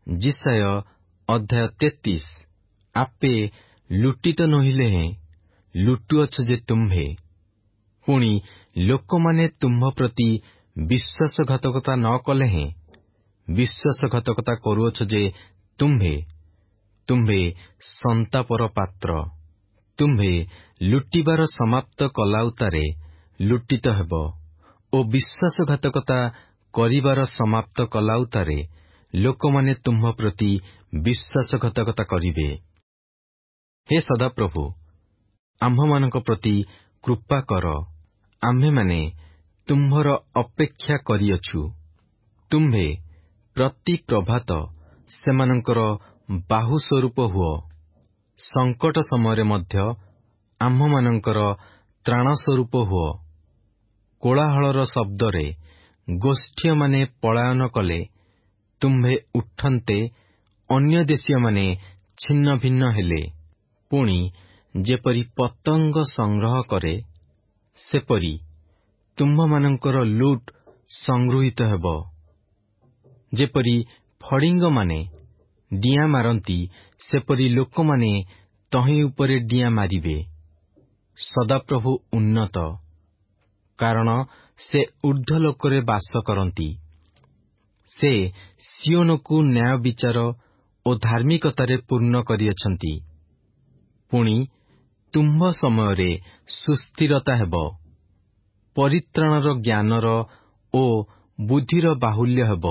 जिसाय अध्याय 33। आपे लुटित नहिले हें लुटुअछ जे तुम्भे, पुणी लोकमाने तुम्भ प्रति विश्वासघातकता न कले हें विश्वासघातकता करुअछ जे तुम्भे संतापर पात्र। तुम्भे लुटिबार समाप्त कलाउतारे लुटित हेब ओ विश्वासघातकता करिबार समाप्त कलाउतारे लोकमाने तुम्भ प्रति विश्वासघातकता करिबे। हे सदाप्रभु, आम्भମାନଙ୍କ प्रति कृपा कर। आम्भेमाने तुम्भर अपेक्षा करिअछु। तुम्भे प्रति प्रभात सेमानଙ୍କର बाहु स्वरूप हुଅ। संकट समୟରେ ମଧ୍ୟ आम्भମାନଙ୍କର ତ୍ରାଣ ସ୍ୱରୂପ ହୁଅ। କୋଳାହଳର ଶବ୍ଦରେ ଗୋଷ୍ଠୀମାନେ ପଳାୟନ କଲେ ତୁମ୍ଭେ ଉଠନ୍ତେ, ଅନ୍ୟ ଦେଶୀୟମାନେ ଛିନ୍ନ ଭିନ୍ନ ହେଲେ। ପୁଣି ଯେପରି ପତଙ୍ଗ ସଂଗ୍ରହ କରେ, ସେପରି ତୁମ୍ଭମାନଙ୍କର ଲୁଟ୍ ସଂଗୃହୀତ ହେବ। ଯେପରି ଫଡ଼ିଙ୍ଗମାନେ ଡିଆଁ ମାରନ୍ତି, ସେପରି ଲୋକମାନେ ତହିଁ ଉପରେ ଡିଆଁ ମାରିବେ। ସଦାପ୍ରଭୁ ଉନ୍ନତ, କାରଣ ସେ ଊର୍ଦ୍ଧ୍ୱଲୋକରେ ବାସ କରନ୍ତି। ସେ ସିଓନକୁ ନ୍ୟାୟ ବିଚାର ଓ ଧାର୍ମିକତାରେ ପୂର୍ଣ୍ଣ କରିଅଛନ୍ତି। ପୁଣି ତୁମ୍ଭ ସମୟରେ ସୁସ୍ଥିରତା ହେବ। ପରିତ୍ରାଣର ଜ୍ଞାନର ଓ ବୁଦ୍ଧିର ବାହୁଲ୍ୟ ହେବ।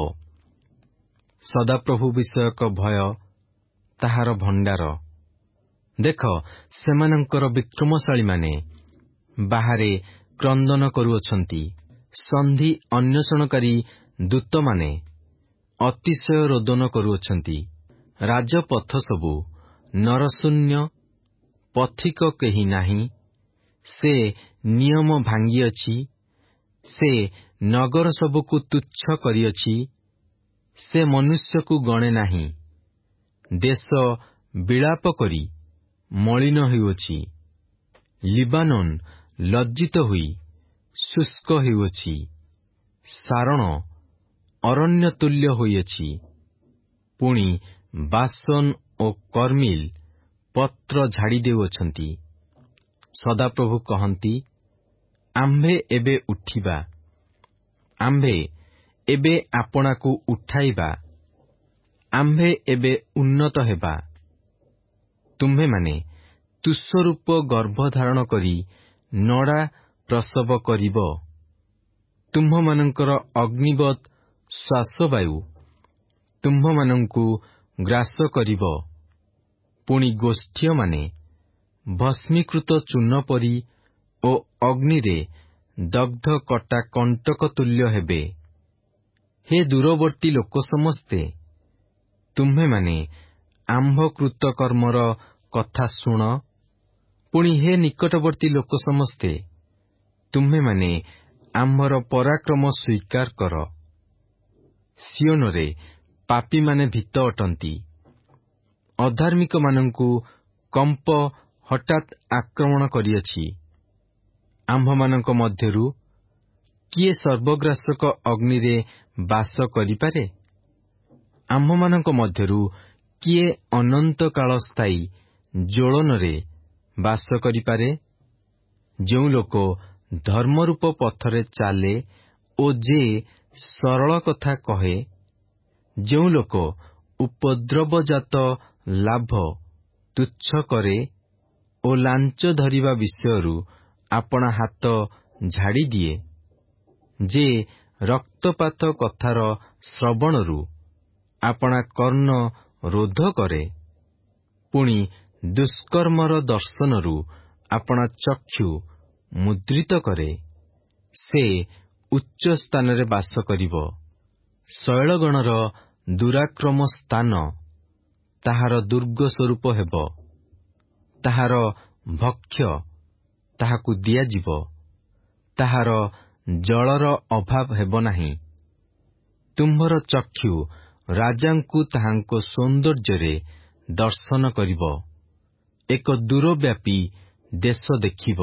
ସଦାପ୍ରଭୁ ବିଷୟକ ଭୟ ତାହାର ଭଣ୍ଡାର। ଦେଖ, ସେମାନଙ୍କର ବିକ୍ରମଶାଳୀମାନେ ବାହାରେ କ୍ରନ୍ଦନ କରୁଅଛନ୍ତି। ସନ୍ଧି ଅନ୍ୱେଷଣକାରୀ ଦୂତମାନେ ଅତିଶୟ ରୋଦନ କରୁଅଛନ୍ତି। ରାଜପଥ ସବୁ ନରଶୂନ୍ୟ, ପଥିକ କେହି ନାହିଁ। ସେ ନିୟମ ଭାଙ୍ଗିଅଛି। ସେ ନଗର ସବୁକୁ ତୁଚ୍ଛ କରିଅଛି। ସେ ମନୁଷ୍ୟକୁ ଗଣେ ନାହିଁ। ଦେଶ ବିଳାପ କରି ମଳିନ ହେଉଅଛି। ଲିବାନୋନ ଲଜ୍ଜିତ ହୋଇ ଶୁଷ୍କ ହେଉଅଛି। ସାରଣ ଅରଣ୍ୟ ତୁଲ୍ୟ ହୋଇଅଛି। ପୁଣି ବାସନ ଓ କର୍ମିଲ ପତ୍ର ଝାଡ଼ି ଦେଉଅଛନ୍ତି। ସଦାପ୍ରଭୁ କହନ୍ତି, ଆମ୍ଭେ ଏବେ ଉଠିବା। ଆମ୍ଭେ ଏବେ ଆପଣାକୁ ଉଠାଇବା। ଆମ୍ଭେ ଏବେ ଉନ୍ନତ ହେବା। ତୁମ୍ଭେମାନେ ତୁଷରୂପ ଗର୍ଭଧାରଣ କରି ନଡ଼ା ପ୍ରସବ କରିବ। ତୁମ୍ଭମାନଙ୍କର ଅଗ୍ନିବତ୍ ଶ୍ୱାସବାୟୁ ତୁମ୍ଭମାନଙ୍କୁ ଗ୍ରାସ କରିବ। ପୁଣି ଗୋଷ୍ଠୀୟମାନେ ଭସ୍ମୀକୃତ ଚୂନ ପରି ଓ ଅଗ୍ନିରେ ଦଗ୍ଧ କଟା କଣ୍ଟକ ତୁଲ୍ୟ ହେବେ। ହେ ଦୂରବର୍ତ୍ତୀ ଲୋକ ସମସ୍ତେ, ତୁମ୍ଭେମାନେ ଆମ୍ଭ କୃତକର୍ମର କଥା ଶୁଣ। ପୁଣି ହେ ନିକଟବର୍ତ୍ତୀ ଲୋକ ସମସ୍ତେ, ତୁମ୍ଭେମାନେ ଆମ୍ଭର ପରାକ୍ରମ ସ୍ୱୀକାର କର। ସିଓନରେ ପାପୀମାନେ ଭୀତ ଅଟନ୍ତି। ଅଧାର୍ମିକମାନଙ୍କୁ କମ୍ପ ହଠାତ୍ ଆକ୍ରମଣ କରିଅଛି। ଆମ୍ଭମାନଙ୍କ ମଧ୍ୟରୁ କିଏ ସର୍ବଗ୍ରାସକ ଅଗ୍ନିରେ ବାସ କରିପାରେ? ଆମ୍ଭମାନଙ୍କ ମଧ୍ୟରୁ କିଏ ଅନନ୍ତକାଳ ସ୍ଥାୟୀ ଜ୍ୱଳନରେ ବାସ କରିପାରେ? ଯେଉଁ ଲୋକ ଧର୍ମରୂପ ପଥରେ ଚାଲେ ଓ ଯେ ସରଳ କଥା କହେ, ଯେଉଁ ଲୋକ ଉପଦ୍ରବଜାତ ଲାଭ ତୁଚ୍ଛ କରେ ଓ ଲାଞ୍ଚ ଧରିବା ବିଷୟରୁ ଆପଣା ହାତ ଝାଡ଼ି ଦିଏ, ଯେ ରକ୍ତପାତ କଥାର ଶ୍ରବଣରୁ ଆପଣା କର୍ଣ୍ଣ ରୋଧ କରେ, ପୁଣି ଦୁଷ୍କର୍ମର ଦର୍ଶନରୁ ଆପଣା ଚକ୍ଷୁ ମୁଦ୍ରିତ କରେ, ସେ ଉଚ୍ଚ ସ୍ଥାନରେ ବାସ କରିବ। ଶୈଳଗଣର ଦୁରାକ୍ରମ ସ୍ଥାନ ତାହାର ଦୁର୍ଗ ସ୍ୱରୂପ ହେବ। ତାହାର ଭକ୍ଷ୍ୟ ତାହାକୁ ଦିଆଯିବ। ତାହାର ଜଳର ଅଭାବ ହେବ ନାହିଁ। ତୁମ୍ଭର ଚକ୍ଷୁ ରାଜାଙ୍କୁ ତାହାଙ୍କ ସୌନ୍ଦର୍ଯ୍ୟରେ ଦର୍ଶନ କରିବ। ଏକ ଦୂରବ୍ୟାପୀ ଦେଶ ଦେଖିବ।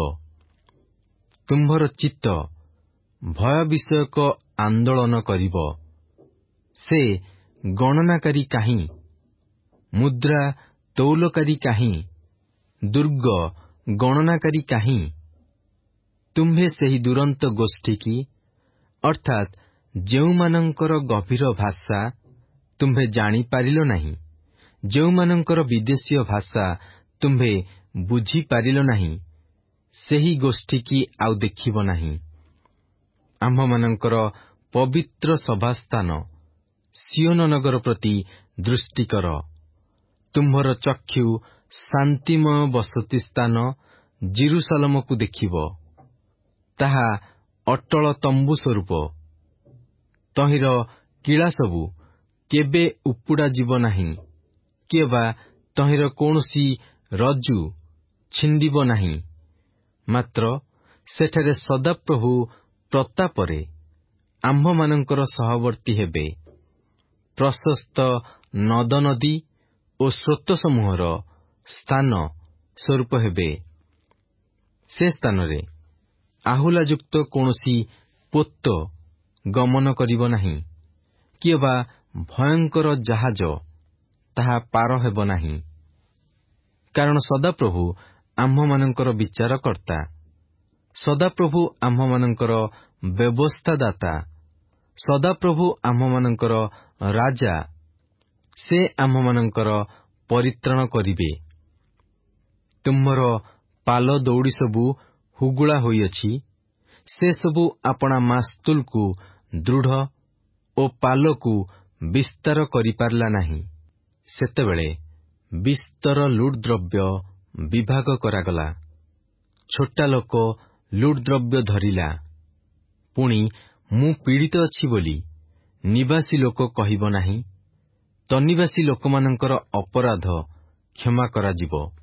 ତୁମ୍ଭର ଚିତ୍ତ ଭୟ ବିଷୟକ ଆନ୍ଦୋଳନ କରିବ। ସେ ଗଣନାକାରୀ କାହିଁ? ମୁଦ୍ରା ତୌଲକାରୀ କାହିଁ? ଦୁର୍ଗ ଗଣନାକାରୀ କାହିଁ? ତୁମ୍ଭେ ସେହି ଦୁରନ୍ତ ଗୋଷ୍ଠୀ କି, ଅର୍ଥାତ୍ ଯେଉଁମାନଙ୍କର ଗଭୀର ଭାଷା ତୁମ୍ଭେ ଜାଣିପାରିଲ ନାହିଁ, ଯେଉଁମାନଙ୍କର ବିଦେଶୀୟ ଭାଷା ତୁମ୍ଭେ ବୁଝିପାରିଲ ନାହିଁ, ସେହି ଗୋଷ୍ଠୀ କି ଆଉ ଦେଖିବ ନାହିଁ। ଆମ୍ଭମାନଙ୍କର ପବିତ୍ର ସଭାସ୍ଥାନ ସିଓନ ନଗର ପ୍ରତି ଦୃଷ୍ଟି କର। ତୁମ୍ଭର ଚକ୍ଷୁ ଶାନ୍ତିମୟ ବସତି ସ୍ଥାନ ଜେରୁସାଲେମକୁ ଦେଖିବ। ତାହା ଅଟଳ ତମ୍ବୁ ସ୍ୱରୂପ। ତହିଁର କିଳା ସବୁ କେବେ ଉପୁଡ଼ା ଯିବ ନାହିଁ, କିଏ ବା ତହିଁର କୌଣସି ରଜ୍ଜୁ ଛିଣ୍ଡିବ ନାହିଁ। ମାତ୍ର ସେଠାରେ ସଦାପ୍ରଭୁ ପ୍ରତାପରେ ଆମ୍ଭମାନଙ୍କର ସହବର୍ତ୍ତୀ ହେବେ। ପ୍ରଶସ୍ତ ନଦ ନଦୀ ଓ ସ୍ରୋତସମୂହର ସ୍ଥାନ ସ୍ୱରୂପ ହେବେ। ସେ ସ୍ଥାନରେ ଆହୁଲାଯୁକ୍ତ କୌଣସି ପୋତ ଗମନ କରିବ ନାହିଁ, କିଏ ବା ଭୟଙ୍କର ଜାହାଜ ତାହା ପାର ହେବ ନାହିଁ। କାରଣ ସଦାପ୍ରଭୁ ଆମ୍ଭମାନଙ୍କର ବିଚାରକର୍ତ୍ତା, ସଦାପ୍ରଭୁ ଆମ୍ଭମାନଙ୍କର ବ୍ୟବସ୍ଥାଦାତା, ସଦାପ୍ରଭୁ ଆମ୍ଭମାନଙ୍କର ରାଜା। ସେ ଆମ୍ଭମାନଙ୍କର ପରିତ୍ରାଣ କରିବେ। ତୁମ୍ଭର ପାଲ ଦଉଡ଼ି ସବୁ ହୁଗୁଳା ହୋଇଅଛି, ସେ ସବୁ ଆପଣା ମାସ୍ତୁଲକୁ ଦୃଢ଼ ଓ ପାଲକୁ ବିସ୍ତାର କରିପାରିଲା ନାହିଁ। ସେତେବେଳେ ବିସ୍ତର ଲୁଟ୍ ଦ୍ରବ୍ୟ ବିଭାଗ କରାଗଲା। ଛୋଟା ଲୋକ ଲୁଟ୍ ଦ୍ରବ୍ୟ ଧରିଲା। ପୁଣି ମୁଁ ପୀଡ଼ିତ ଅଛି ବୋଲି ନିବାସୀ ଲୋକ କହିବ ନାହିଁ। ତନିବାସୀ ଲୋକମାନଙ୍କର ଅପରାଧ କ୍ଷମା କରାଯିବ।